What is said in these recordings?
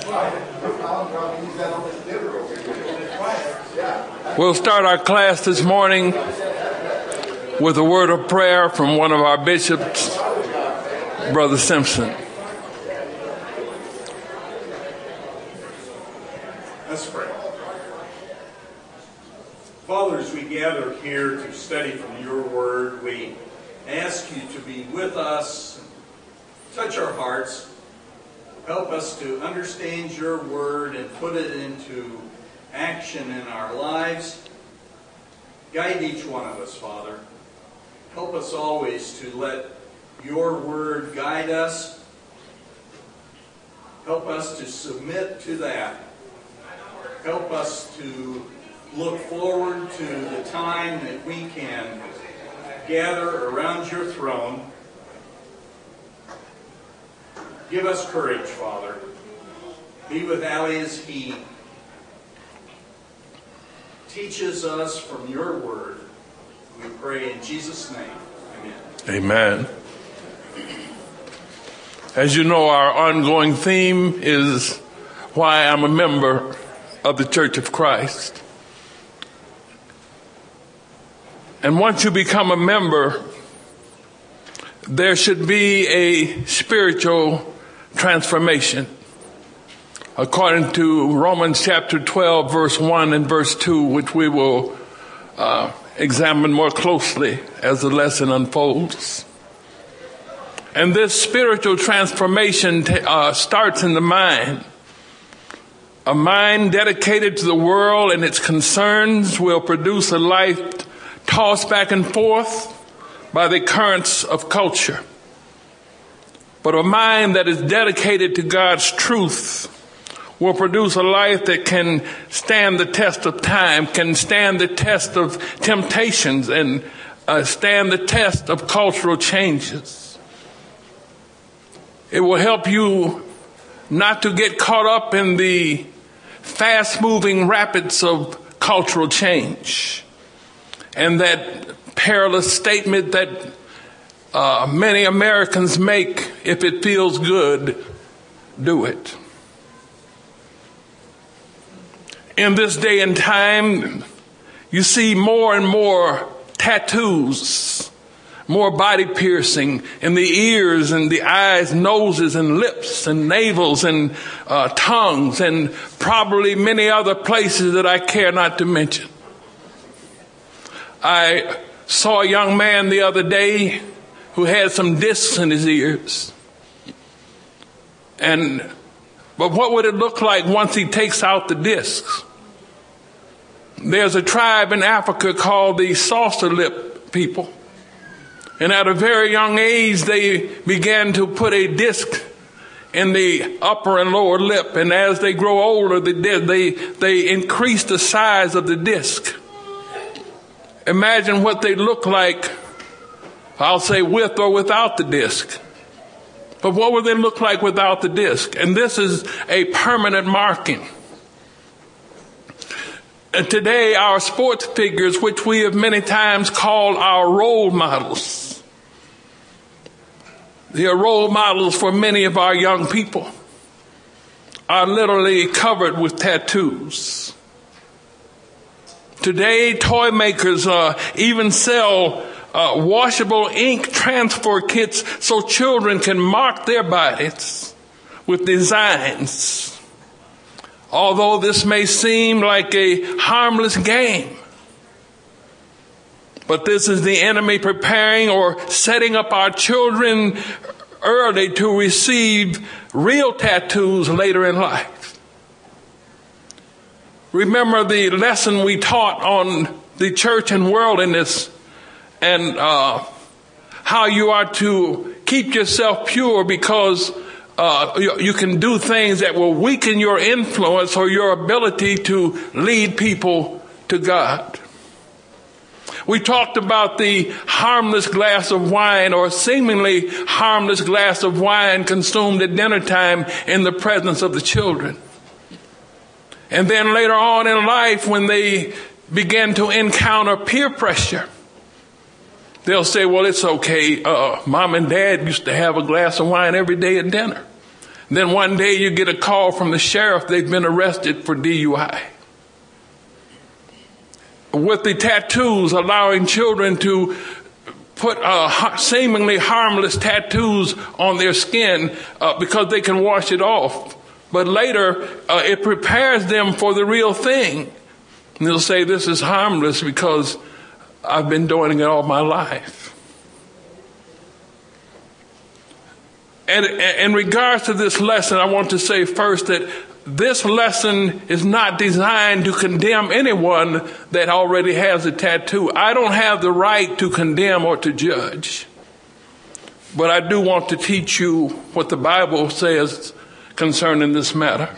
We'll start our class this morning with a word of prayer from one of our bishops, Brother Simpson. Let's pray. Father, as we gather here to study from your word, we ask you to be with us, touch our hearts, help us to understand your word and put it into action in our lives. Guide each one of us, Father. Help us always to let your word guide us. Help us to submit to that. Help us to look forward to the time that we can gather around your throne. Give us courage, Father. Be with Ali as he teaches us from your word. We pray in Jesus' name. Amen. Amen. As you know, our ongoing theme is why I'm a member of the Church of Christ. And once you become a member, there should be a spiritual transformation. According to Romans chapter 12, verse 1 and verse 2, which we will examine more closely as the lesson unfolds. And this spiritual transformation starts in the mind. A mind dedicated to the world and its concerns will produce a life tossed back and forth by the currents of culture. But a mind that is dedicated to God's truth will produce a life that can stand the test of time, can stand the test of temptations, and stand the test of cultural changes. It will help you not to get caught up in the fast-moving rapids of cultural change and that perilous statement that many Americans make, if it feels good, do it. In this day and time, you see more and more tattoos, more body piercing in the ears and the eyes, noses and lips and navels and tongues and probably many other places that I care not to mention. I saw a young man the other day who had some discs in his ears. But what would it look like once he takes out the discs? There's a tribe in Africa called the saucer lip people. And at a very young age, they began to put a disc in the upper and lower lip. And as they grow older, they increase the size of the disc. Imagine what they look like, I'll say with or without the disc. But what would they look like without the disc? And this is a permanent marking. And today, our sports figures, which we have many times called our role models, they are role models for many of our young people, are literally covered with tattoos. Today, toy makers even sell washable ink transfer kits so children can mark their bodies with designs. Although this may seem like a harmless game, but this is the enemy preparing or setting up our children early to receive real tattoos later in life. Remember the lesson we taught on the church and worldliness and how you are to keep yourself pure because you can do things that will weaken your influence or your ability to lead people to God. We talked about the harmless glass of wine or seemingly harmless glass of wine consumed at dinner time in the presence of the children. And then later on in life, when they begin to encounter peer pressure, they'll say, well, it's okay. Mom and Dad used to have a glass of wine every day at dinner. Then one day you get a call from the sheriff, they've been arrested for DUI. With the tattoos, allowing children to put seemingly harmless tattoos on their skin because they can wash it off. But later, it prepares them for the real thing. And they'll say, this is harmless because I've been doing it all my life. And in regards to this lesson, I want to say first that this lesson is not designed to condemn anyone that already has a tattoo. I don't have the right to condemn or to judge. But I do want to teach you what the Bible says concerning this matter.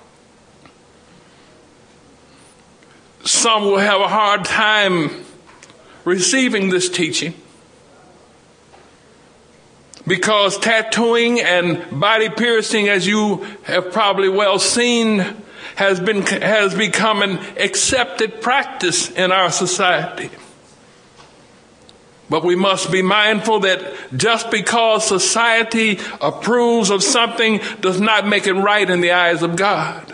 Some will have a hard time receiving this teaching because tattooing and body piercing, as you have probably well seen, has become an accepted practice in our society. But we must be mindful that just because society approves of something does not make it right in the eyes of God.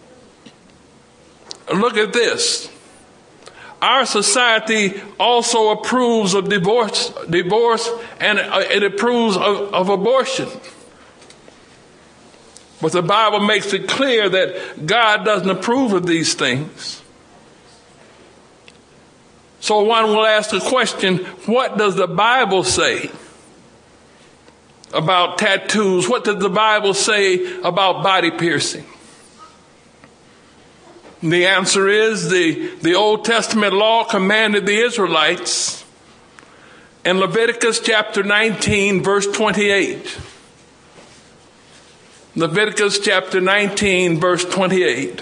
Look at this. Our society also approves of divorce, and it approves of abortion. But the Bible makes it clear that God doesn't approve of these things. So one will ask the question, what does the Bible say about tattoos? What does the Bible say about body piercing? The answer is the Old Testament law commanded the Israelites in Leviticus chapter 19, verse 28. Leviticus chapter 19, verse 28.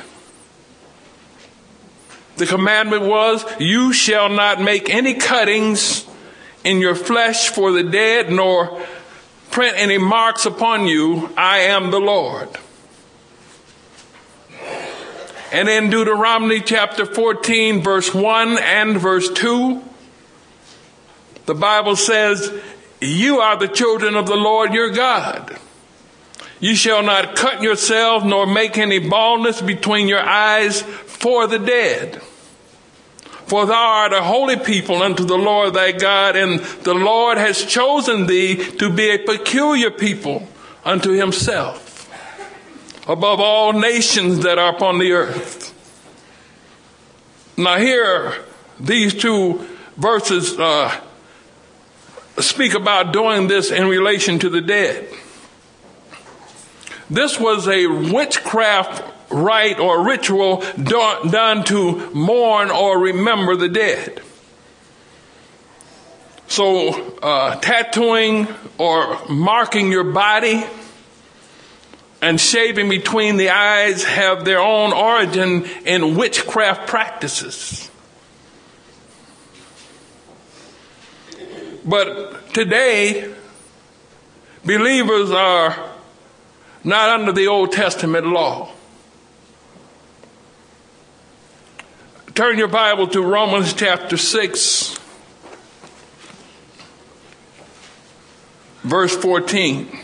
The commandment was, you shall not make any cuttings in your flesh for the dead, nor print any marks upon you. I am the Lord. And in Deuteronomy chapter 14, verse 1 and verse 2, the Bible says, you are the children of the Lord your God. You shall not cut yourself nor make any baldness between your eyes for the dead. For thou art a holy people unto the Lord thy God, and the Lord has chosen thee to be a peculiar people unto himself, above all nations that are upon the earth. Now here, these two verses speak about doing this in relation to the dead. This was a witchcraft rite or ritual done to mourn or remember the dead. So tattooing or marking your body and shaving between the eyes have their own origin in witchcraft practices. But today, believers are not under the Old Testament law. Turn your Bible to Romans chapter 6, verse 14.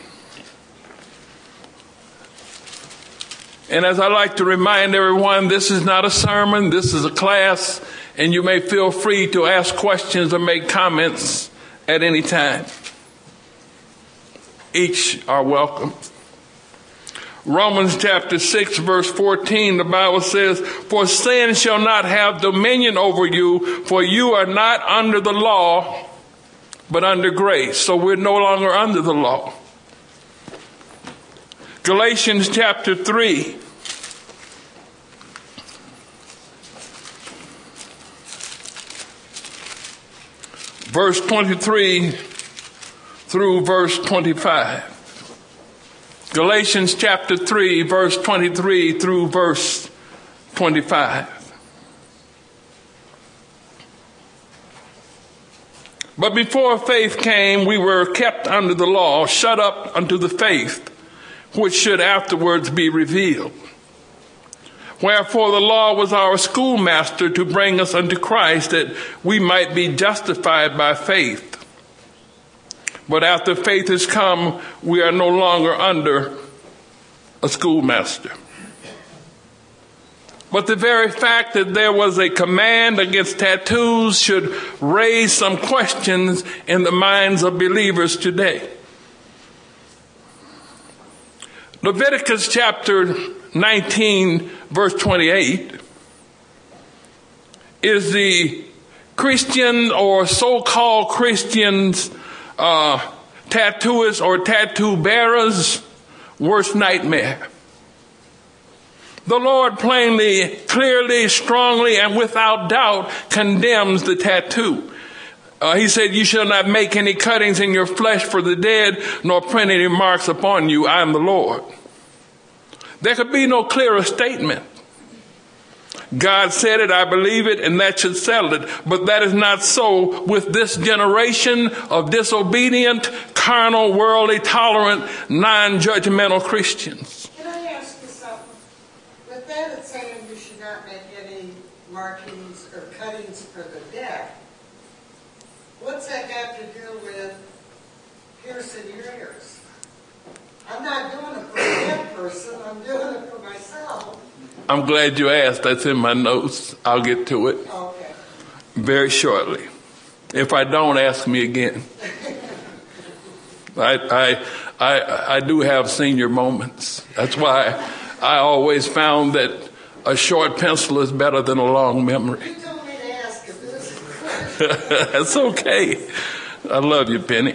And as I like to remind everyone, this is not a sermon, this is a class, and you may feel free to ask questions or make comments at any time. Each are welcome. Romans chapter 6, verse 14, the Bible says, for sin shall not have dominion over you, for you are not under the law, but under grace. So we're no longer under the law. Galatians chapter 3. Verse 23 through verse 25. Galatians chapter 3, verse 23 through verse 25. But before faith came, we were kept under the law, shut up unto the faith, which should afterwards be revealed. Wherefore the law was our schoolmaster to bring us unto Christ, that we might be justified by faith. But after faith has come, we are no longer under a schoolmaster. But the very fact that there was a command against tattoos should raise some questions in the minds of believers today. Leviticus chapter 19, verse 28 is the Christian or so-called Christians, tattooists or tattoo bearers' worst nightmare. The Lord plainly, clearly, strongly, and without doubt condemns the tattoo. He said, "You shall not make any cuttings in your flesh for the dead, nor print any marks upon you. I am the Lord." There could be no clearer statement. God said it, I believe it, and that should settle it. But that is not so with this generation of disobedient, carnal, worldly, tolerant, non-judgmental Christians. Can I ask you something? With that, it's saying you should not make any markings or cuttings for the dead. What's that got to do with piercing your ears? I'm not doing it for a dead person. I'm doing it for myself. I'm glad you asked. That's in my notes. I'll get to it Okay. very shortly. If I don't, ask me again. I do have senior moments. That's why I always found that a short pencil is better than a long memory. You told me to ask if this. That's okay. I love you, Penny.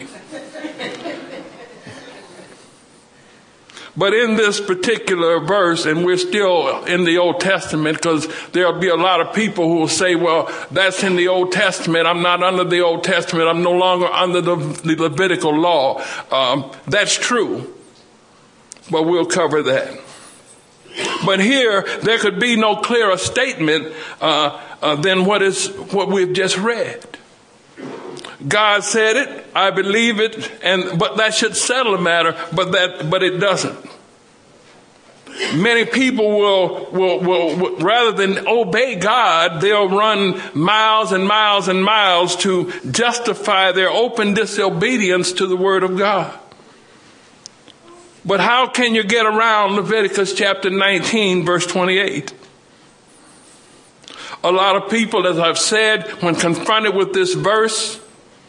But in this particular verse, and we're still in the Old Testament, because there'll be a lot of people who will say, well, that's in the Old Testament. I'm not under the Old Testament. I'm no longer under the Levitical law. That's true. But we'll cover that. But here, there could be no clearer statement than what we've just read. God said it, I believe it, but that should settle the matter, but it doesn't. Many people will rather than obey God, they'll run miles and miles and miles to justify their open disobedience to the Word of God. But how can you get around Leviticus chapter 19, verse 28? A lot of people, as I've said, when confronted with this verse,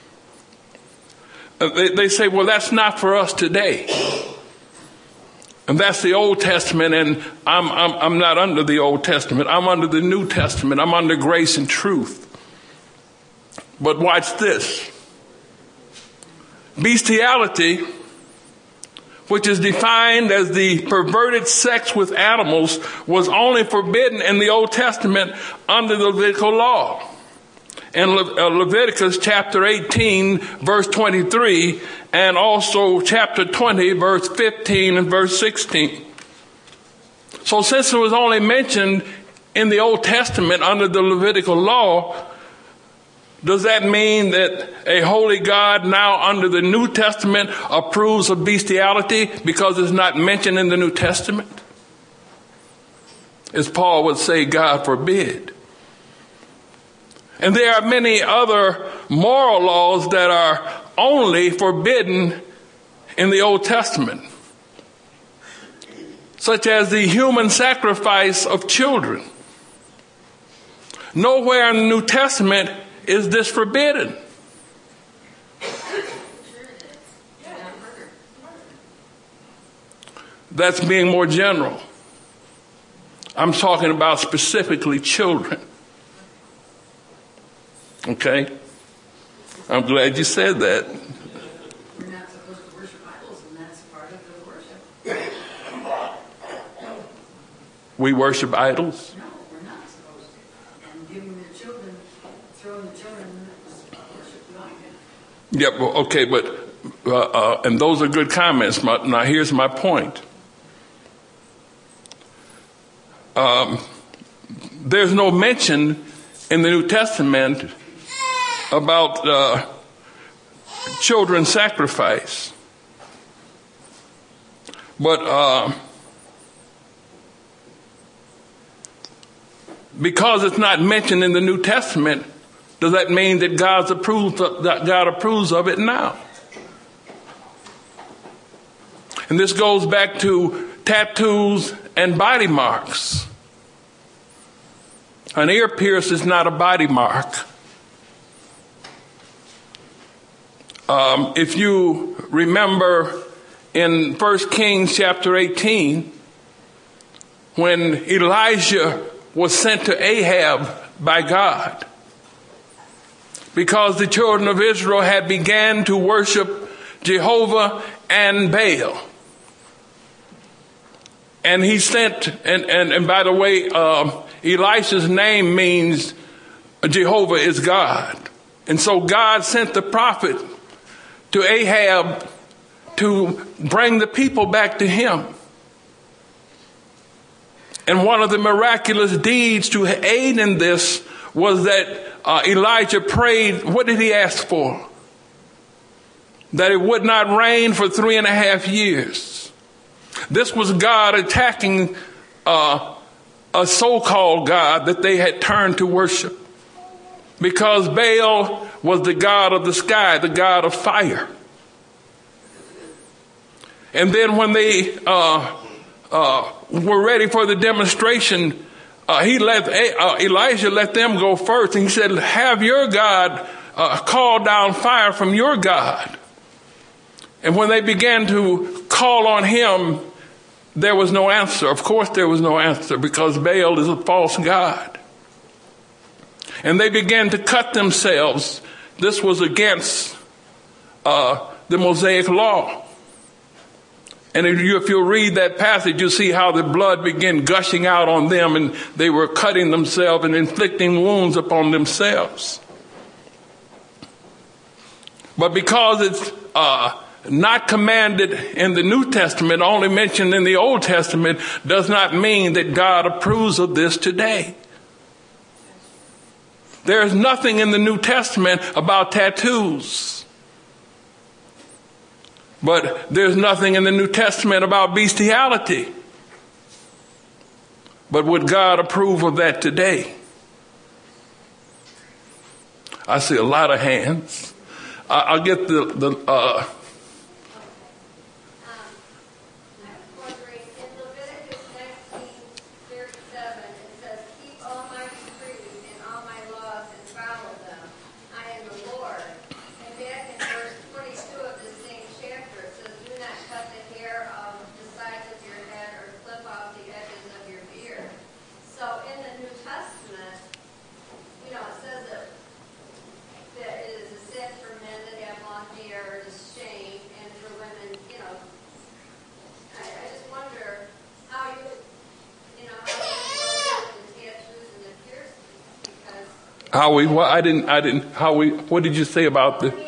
they say, well, that's not for us today. And that's the Old Testament, and I'm not under the Old Testament. I'm under the New Testament. I'm under grace and truth. But watch this. Bestiality, which is defined as the perverted sex with animals, was only forbidden in the Old Testament under the Levitical law. In Leviticus chapter 18, verse 23, and also chapter 20, verse 15 and verse 16. So since it was only mentioned in the Old Testament under the Levitical law, does that mean that a holy God now under the New Testament approves of bestiality because it's not mentioned in the New Testament? As Paul would say, God forbid. And there are many other moral laws that are only forbidden in the Old Testament, such as the human sacrifice of children. Nowhere in the New Testament is this forbidden. That's being more general. I'm talking about specifically children. Okay? I'm glad you said that. We're not supposed to worship idols, and that's part of the worship. We worship idols? No, we're not supposed to. And giving the children, throwing the children, worship God. Yeah, well, okay, but, and those are good comments. Now here's my point. There's no mention in the New Testament about children's sacrifice. But because it's not mentioned in the New Testament, does that mean that God approves of it now? And this goes back to tattoos, and body marks. An ear pierce is not a body mark. If you remember in 1 Kings chapter 18, when Elijah was sent to Ahab by God, because the children of Israel had began to worship Jehovah and Baal. And he sent, and by the way, Elisha's name means Jehovah is God. And so God sent the prophet to Ahab to bring the people back to him. And one of the miraculous deeds to aid in this was that Elijah prayed. What did he ask for? That it would not rain for 3.5 years. This was God attacking a so-called God that they had turned to worship. Because Baal was the god of the sky, the god of fire. And then when they were ready for the demonstration, Elijah let them go first. And he said, have your God call down fire from your God. And when they began to call on him, there was no answer. Of course there was no answer, because Baal is a false god. And they began to cut themselves. This was against the Mosaic law. And if you'll read that passage, you'll see how the blood began gushing out on them, and they were cutting themselves and inflicting wounds upon themselves. But because it's not commanded in the New Testament, only mentioned in the Old Testament, does not mean that God approves of this today. There is nothing in the New Testament about tattoos. But there's nothing in the New Testament about bestiality. But would God approve of that today? I see a lot of hands. I'll get the what did you say about the?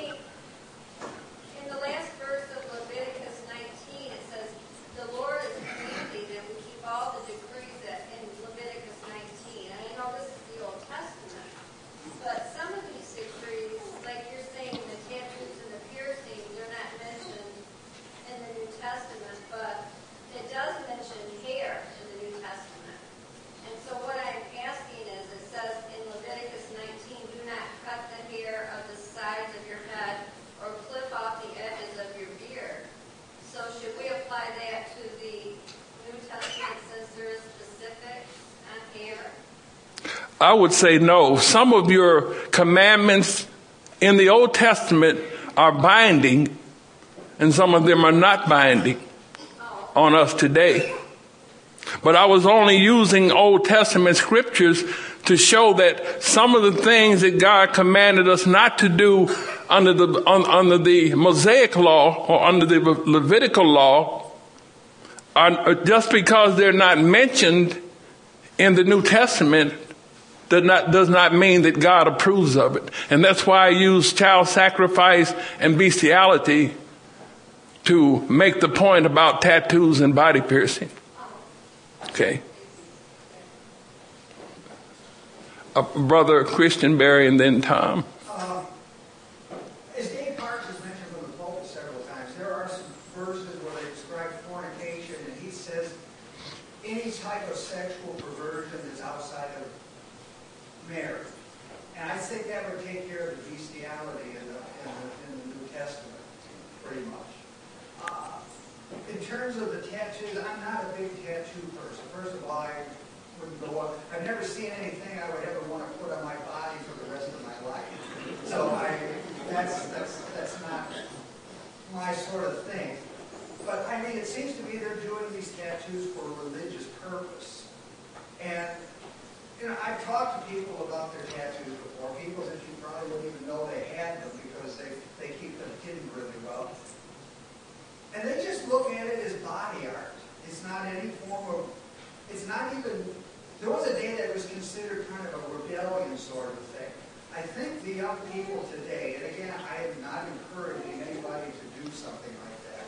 In the last verse of Leviticus 19, it says, the Lord is commanding that we keep all the decrees that in Leviticus 19. And I know this is the Old Testament, but some of these decrees, like you're saying, the tattoos and the piercings, they're not mentioned in the New Testament, but it does mention hair in the New Testament. And so what I'm asking is, it says in Leviticus 19, do not cut the hair of the sides of your head or clip off the edges of your beard. So should we apply that to the New Testament since there is specifics on hair? I would say no. Some of your commandments in the Old Testament are binding, and some of them are not binding on us today. But I was only using Old Testament scriptures to show that some of the things that God commanded us not to do under the Mosaic law or under the Levitical law are just because they're not mentioned in the New Testament does not mean that God approves of it. And that's why I use child sacrifice and bestiality to make the point about tattoos and body piercing. Okay. Brother Christian Berry and then Tom. As Dave Parks has mentioned from the pulpit several times, there are some verses where they describe fornication, and he says any type of sexual perversion is outside of marriage. And I think that would take care of the bestiality in the New Testament, pretty much. In terms of the tattoos, I'm not a big tattoo person. First of all, I wouldn't go up. I've never seen anything I would ever want to put on my body for the rest of my life. So that's not my sort of thing. But I mean, it seems to me they're doing these tattoos for a religious purpose. And you know, I've talked to people about their tattoos before, people that you probably wouldn't even know they had them because they keep them hidden really well. And they just look at it as body art. It's not any form of, it's not even, there was a day that was considered kind of a rebellion sort of thing. I think the young people today, and again, I am not encouraging anybody to do something like that,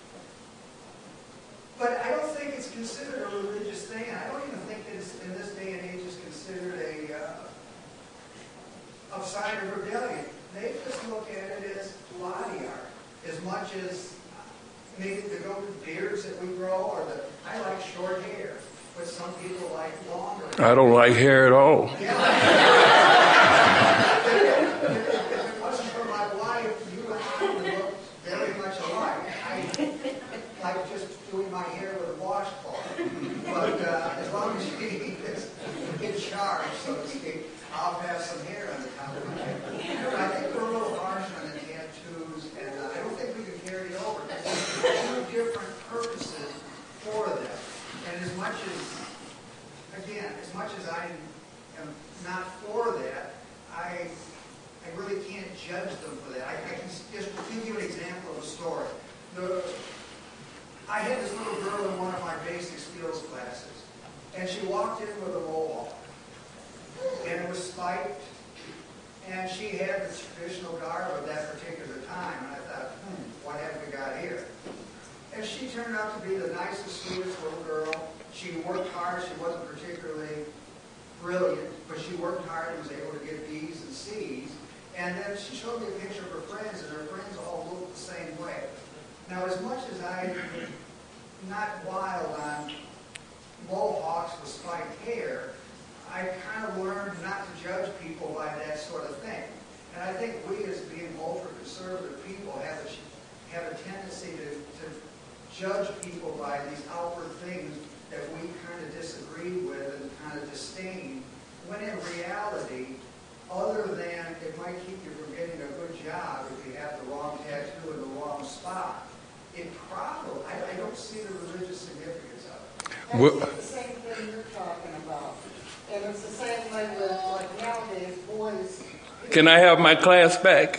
but I don't think it's considered a religious thing, and I don't even think that it's, in this day and age it's considered a sign of rebellion. They just look at it as body art, as much as maybe the beards that we grow, or I like short hair, but some people like longer. I don't like hair at all. If it wasn't for my wife, you and I would look very much alike. I like just doing my hair with a washcloth. But as long as she is in charge, so to speak, I'll have some hair on the top of my head. But I think we're a little harsh on the tattoos, and I don't think we can carry it over. There's two different purposes for them. And as much as I am not for that, I really can't judge them for that. I can just give you an example of a story. I had this little girl in one of my basic skills classes, and she walked in with a mohawk, and it was spiked, and she had the traditional garb of that particular time, and I thought, what have we got here? And she turned out to be the nicest, sweetest little girl. She worked hard. She wasn't particularly brilliant, but she worked hard and was able to get B's and C's. And then she showed me a picture of her friends, and her friends all looked the same way. Now, as much as I'm not wild on mohawks with spiked hair, I kind of learned not to judge people by that sort of thing. And I think we, as being ultra-conservative people, have a tendency to judge people by these outward things that we kind of disagree with and kind of disdain, when in reality, other than it might keep you from getting a good job if you have the wrong tattoo in the wrong spot, it probably, I don't see the religious significance of it. That's the same thing you're talking about. And it's the same way with, like, nowadays, boys. Can I have my class back?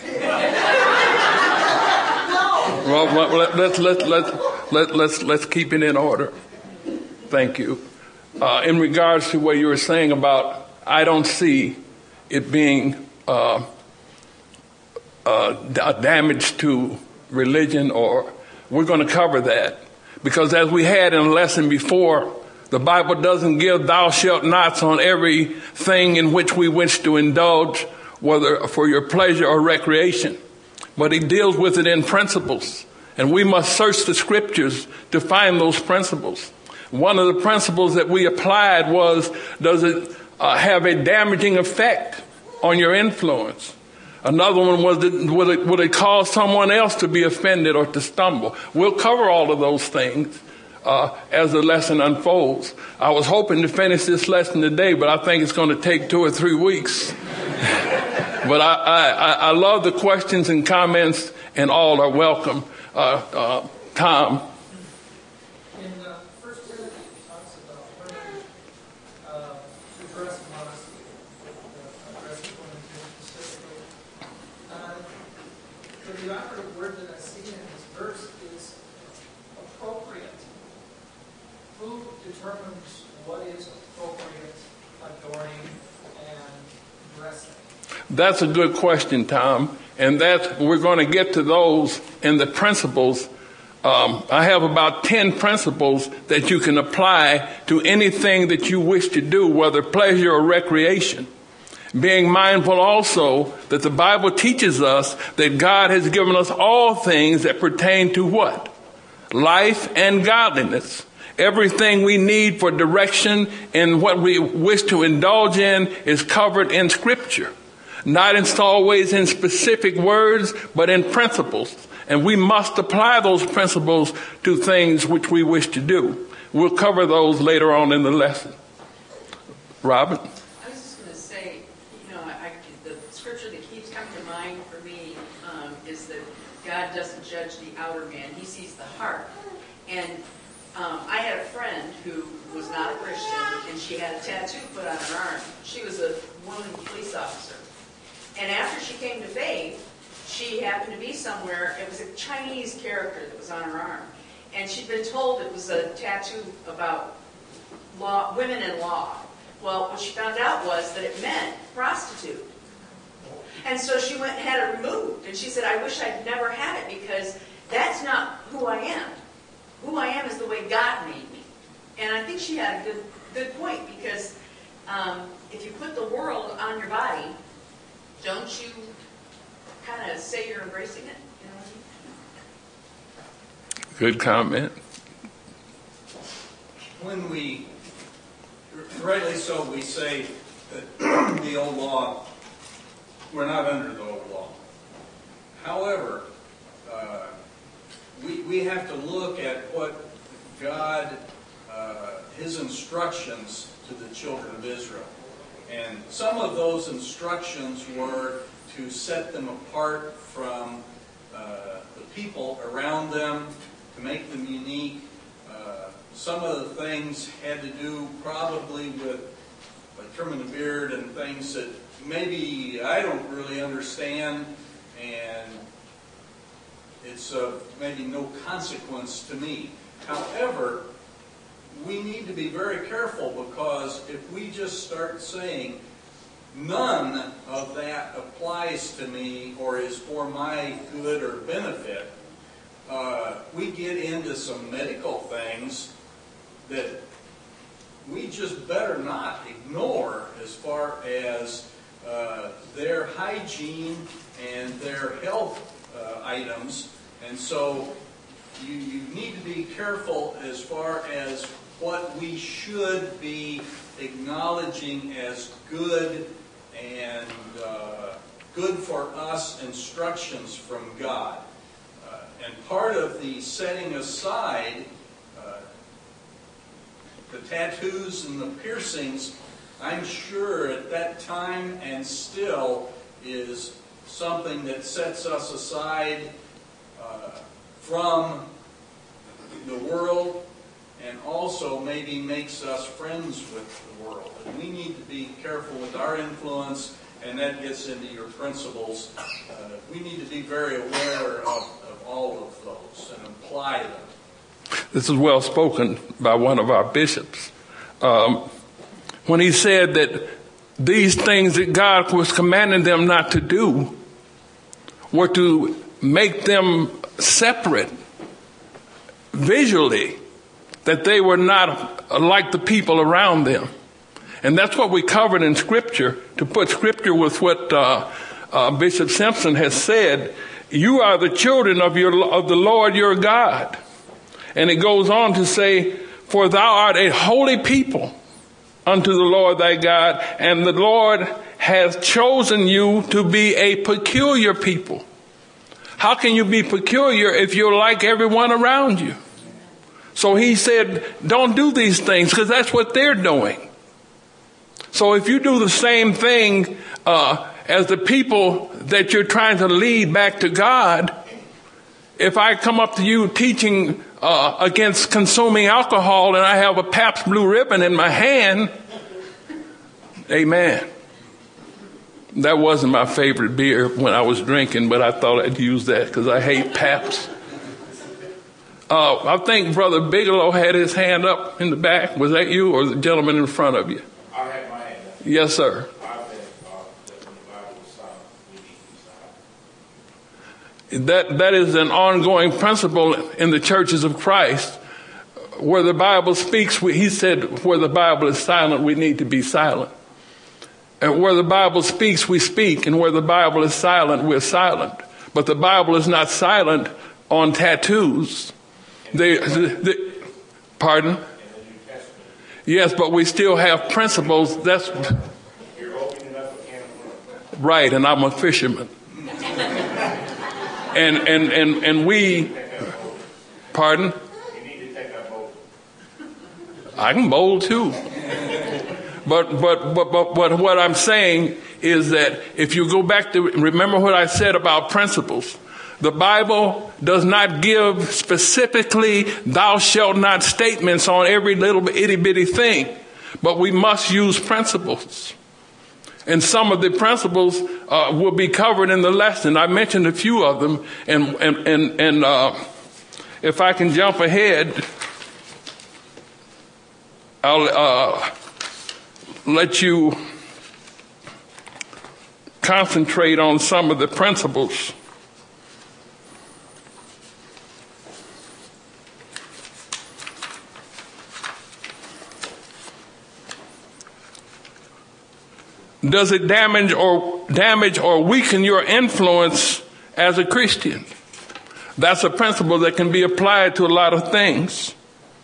Well, let's keep it in order. Thank you. In regards to what you were saying about, I don't see it being a damage to religion, or we're going to cover that. Because as we had in a lesson before, the Bible doesn't give thou shalt nots on everything in which we wish to indulge, whether for your pleasure or recreation. But he deals with it in principles. And we must search the scriptures to find those principles. One of the principles that we applied was, does it have a damaging effect on your influence? Another one was, would it cause someone else to be offended or to stumble? We'll cover all of those things as the lesson unfolds. I was hoping to finish this lesson today, but I think it's going to take 2 or 3 weeks. But I love the questions and comments, and all are welcome. Tom. In 1 Timothy, it talks about women to dress modestly, addressing women specifically. The operative word that I see in this verse is appropriate. Who determines what is appropriate adorning and dressing? That's a good question, Tom. And we're going to get to those in the principles. I have about 10 principles that you can apply to anything that you wish to do, whether pleasure or recreation. Being mindful also that the Bible teaches us that God has given us all things that pertain to what? Life and godliness. Everything we need for direction in what we wish to indulge in is covered in Scripture. Not always in specific words, but in principles. And we must apply those principles to things which we wish to do. We'll cover those later on in the lesson. Robert? I was just going to say, the scripture that keeps coming to mind for me is that God doesn't judge the outer man. He sees the heart. And I had a friend who was not a Christian, and she had a tattoo put on her arm. She was a woman police officer. And after she came to faith, she happened to be somewhere. It was a Chinese character that was on her arm. And she'd been told it was a tattoo about law, women in law. Well, what she found out was that it meant prostitute. And so she went and had it removed. And she said, I wish I'd never had it because that's not who I am. Who I am is the way God made me. And I think she had a good point because if you put the world on your body, don't you kind of say you're embracing it? You know what I mean? Good comment. When we, rightly so, we say that the old law, we're not under the old law. However, we have to look at what God, His instructions to the children of Israel. And some of those instructions were to set them apart from the people around them, to make them unique. Some of the things had to do probably with like trimming the beard and things that maybe I don't really understand, and it's of maybe no consequence to me. However, we need to be very careful because if we just start saying none of that applies to me or is for my good or benefit, we get into some medical things that we just better not ignore as far as their hygiene and their health items. And so you need to be careful as far as what we should be acknowledging as good and good for us instructions from God. And part of the setting aside the tattoos and the piercings, I'm sure at that time and still is something that sets us aside from the world and also maybe makes us friends with the world. And we need to be careful with our influence, and that gets into your principles. We need to be very aware of all of those and apply them. This is well spoken by one of our bishops. When he said that these things that God was commanding them not to do were to make them separate visually, that they were not like the people around them. And that's what we covered in Scripture, to put Scripture with what Bishop Simpson has said. You are the children of the Lord your God. And it goes on to say, for thou art a holy people unto the Lord thy God, and the Lord has chosen you to be a peculiar people. How can you be peculiar if you're like everyone around you? So he said, don't do these things because that's what they're doing. So if you do the same thing as the people that you're trying to lead back to God, if I come up to you teaching against consuming alcohol and I have a Pabst Blue Ribbon in my hand, amen. That wasn't my favorite beer when I was drinking, but I thought I'd use that because I hate Pabst. I think Brother Bigelow had his hand up in the back. Was that you or the gentleman in front of you? I had my hand up. Yes, sir. I think that when the Bible was silent, we need to be silent. That is an ongoing principle in the churches of Christ. Where the Bible speaks, he said, where the Bible is silent, we need to be silent. And where the Bible speaks, we speak. And where the Bible is silent, we're silent. But the Bible is not silent on tattoos. Pardon? Yes, but we still have principles. That's You're opening up a can of worms. right, and I'm a fisherman. And we, pardon? You need to take that bold. I can bowl too. But what I'm saying is that if you go back to remember what I said about principles, the Bible does not give specifically thou shalt not statements on every little itty bitty thing, but we must use principles. And some of the principles will be covered in the lesson. I mentioned a few of them, and if I can jump ahead, I'll let you concentrate on some of the principles. Does it damage or weaken your influence as a Christian? That's a principle that can be applied to a lot of things.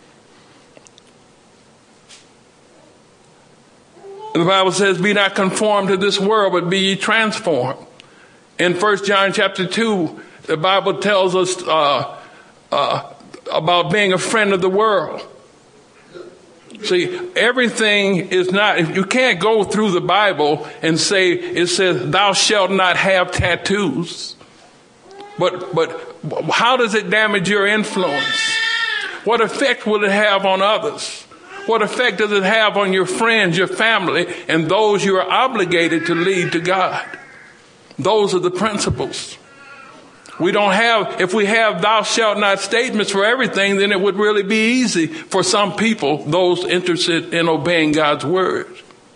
The Bible says, be not conformed to this world, but be ye transformed. In 1 John chapter 2, the Bible tells us about being a friend of the world. See, everything is not, you can't go through the Bible and say, it says, thou shalt not have tattoos. But how does it damage your influence? What effect will it have on others? What effect does it have on your friends, your family, and those you are obligated to lead to God? Those are the principles. We don't have, if we have thou shalt not statements for everything, then it would really be easy for some people, those interested in obeying God's word.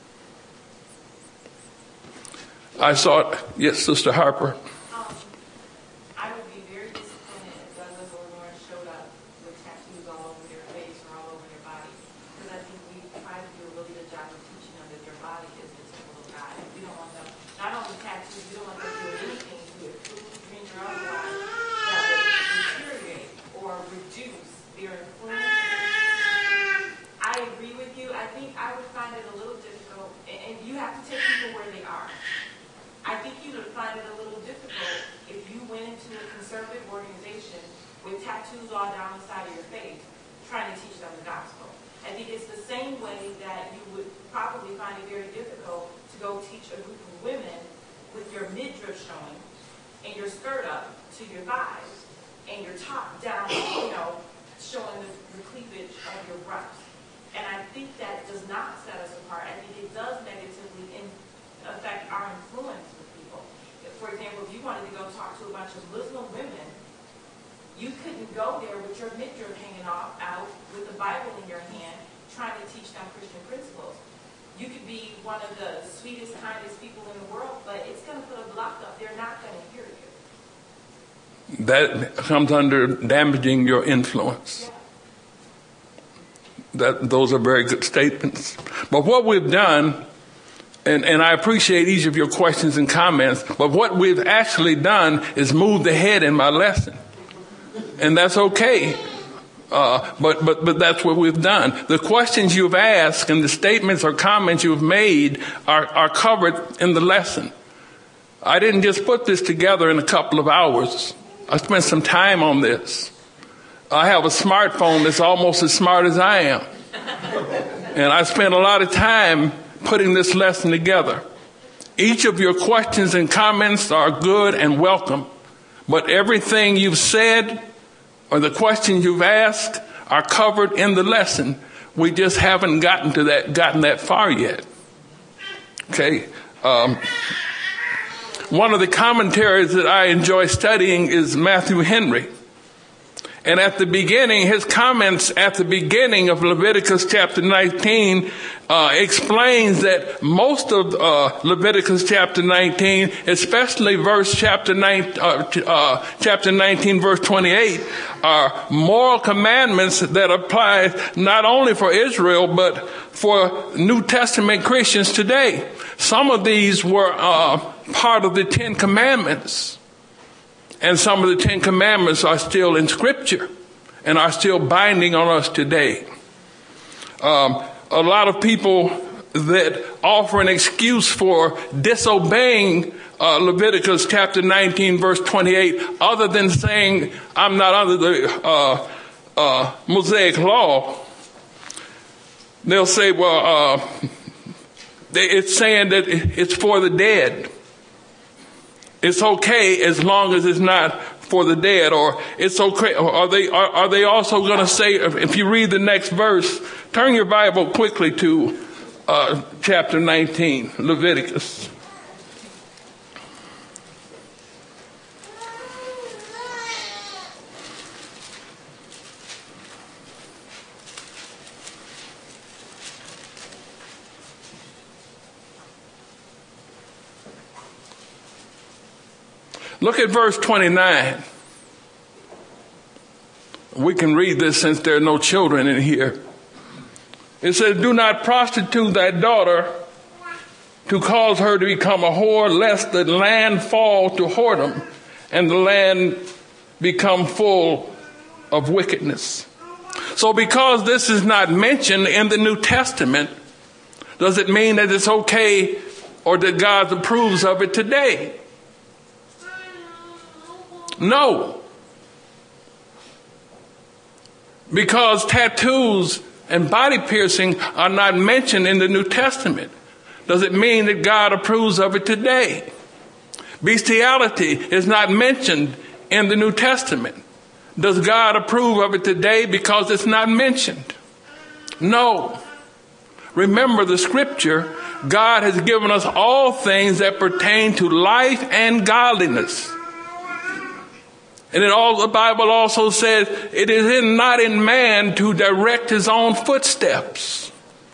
I saw it. Yes, Sister Harper. I would be very disappointed if Douglas or Lauren showed up with tattoos all over their face or all over their body. Because I think we try to do a really good job of teaching them that their body is the temple of God. And we don't want them, not only tattoos, we don't want them doing anything to it, food, drink, or otherwise, that would deteriorate or reduce their influence. I agree with you. I think I would find it a little difficult, and you have to take people where they are. I think you would find it a little difficult if you went into a conservative organization with tattoos all down the side of your face, trying to teach them the gospel. I think it's the same way that you would probably find it very difficult to go teach a group of women with your midriff showing and your skirt up to your thighs and your top down, showing the cleavage of your breasts. And I think that does not set us apart. I think it does negatively affect our influence with people. For example, if you wanted to go talk to a bunch of Muslim women, you couldn't go there with your midriff hanging out with the Bible in your hand, trying to teach them Christian principles. You could be one of the sweetest, kindest people in the world, but it's going to put a block up. They're not going to hear you. That comes under damaging your influence. Yeah. Those are very good statements. But what we've done, and I appreciate each of your questions and comments, but what we've actually done is moved ahead in my lesson. And that's okay. But that's what we've done. The questions you've asked and the statements or comments you've made are covered in the lesson. I didn't just put this together in a couple of hours. I spent some time on this. I have a smartphone that's almost as smart as I am. And I spent a lot of time putting this lesson together. Each of your questions and comments are good and welcome, but everything you've said or the questions you've asked are covered in the lesson. We just haven't gotten that far yet. Okay. One of the commentaries that I enjoy studying is Matthew Henry. And at the beginning, his comments at the beginning of Leviticus chapter 19 explains that most of Leviticus chapter 19, especially chapter 19, verse 28, are moral commandments that apply not only for Israel, but for New Testament Christians today. Some of these were part of the 10 Commandments. And some of the 10 Commandments are still in Scripture and are still binding on us today. A lot of people that offer an excuse for disobeying Leviticus chapter 19, verse 28, other than saying, I'm not under the Mosaic law. They'll say, well, it's saying that it's for the dead. It's okay as long as it's not for the dead. Or it's okay. Are they also going to say, if you read the next verse, turn your Bible quickly to chapter 19, Leviticus. Look at verse 29. We can read this since there are no children in here. It says, do not prostitute thy daughter to cause her to become a whore, lest the land fall to whoredom and the land become full of wickedness. So because this is not mentioned in the New Testament, does it mean that it's okay or that God approves of it today? No. Because tattoos and body piercing are not mentioned in the New Testament, does it mean that God approves of it today? Bestiality is not mentioned in the New Testament. Does God approve of it today because it's not mentioned? No. Remember the scripture, God has given us all things that pertain to life and godliness. And the Bible also says it is not in man to direct his own footsteps.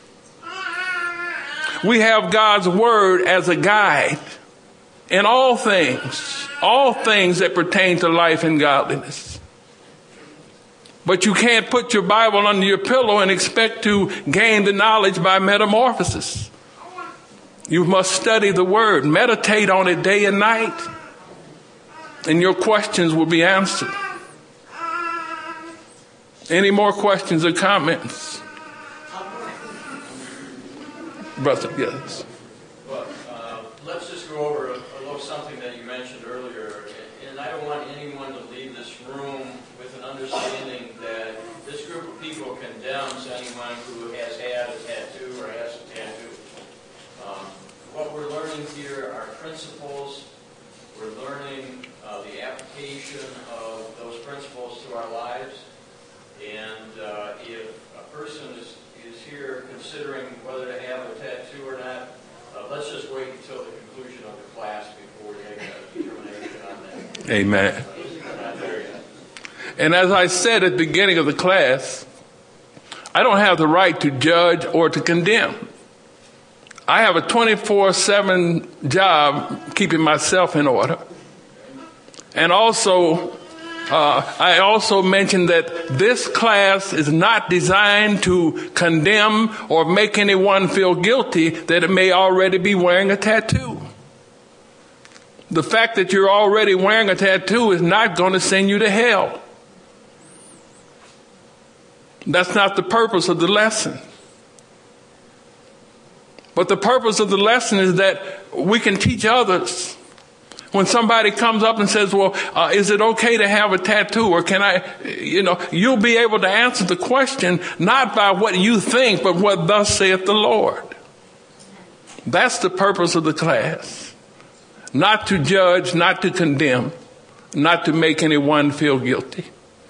We have God's word as a guide in all things that pertain to life and godliness. But you can't put your Bible under your pillow and expect to gain the knowledge by metamorphosis. You must study the word, meditate on it day and night, and your questions will be answered. Any more questions or comments? Brother, yes. Well, let's just go over a little something that you mentioned earlier. And I don't want anyone to leave this room with an understanding that this group of people condemns anyone who has had a tattoo or has a tattoo. What we're learning here are principles. We're learning the application of those principles to our lives. And if a person is here considering whether to have a tattoo or not, let's just wait until the conclusion of the class before we make a determination on that. Amen. We're not there yet. And as I said at the beginning of the class, I don't have the right to judge or to condemn. I have a 24/7 job keeping myself in order. And also, I also mentioned that this class is not designed to condemn or make anyone feel guilty that it may already be wearing a tattoo. The fact that you're already wearing a tattoo is not going to send you to hell. That's not the purpose of the lesson. But the purpose of the lesson is that we can teach others. When somebody comes up and says, well, is it okay to have a tattoo? Or can I, you'll be able to answer the question not by what you think, but what thus saith the Lord. That's the purpose of the class. Not to judge, not to condemn, not to make anyone feel guilty.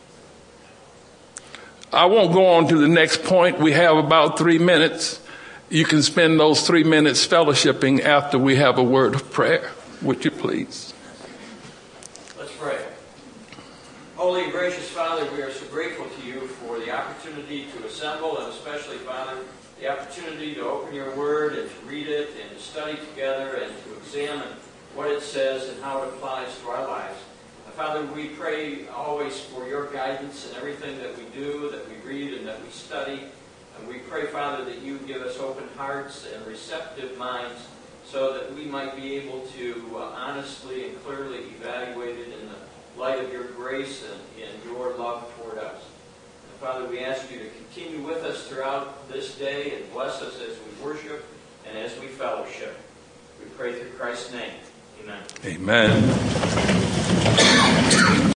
I won't go on to the next point. We have about 3 minutes. You can spend those 3 minutes fellowshipping after we have a word of prayer. Would you please? Let's pray. Holy and gracious Father, we are so grateful to you for the opportunity to assemble, and especially, Father, the opportunity to open your word and to read it and to study together and to examine what it says and how it applies to our lives. Father, we pray always for your guidance in everything that we do, that we read, and that we study. And we pray, Father, that you give us open hearts and receptive minds so that we might be able to honestly and clearly evaluate it in the light of your grace and your love toward us. And Father, we ask you to continue with us throughout throughout this day and bless us as we worship and as we fellowship. We pray through Christ's name. Amen. Amen.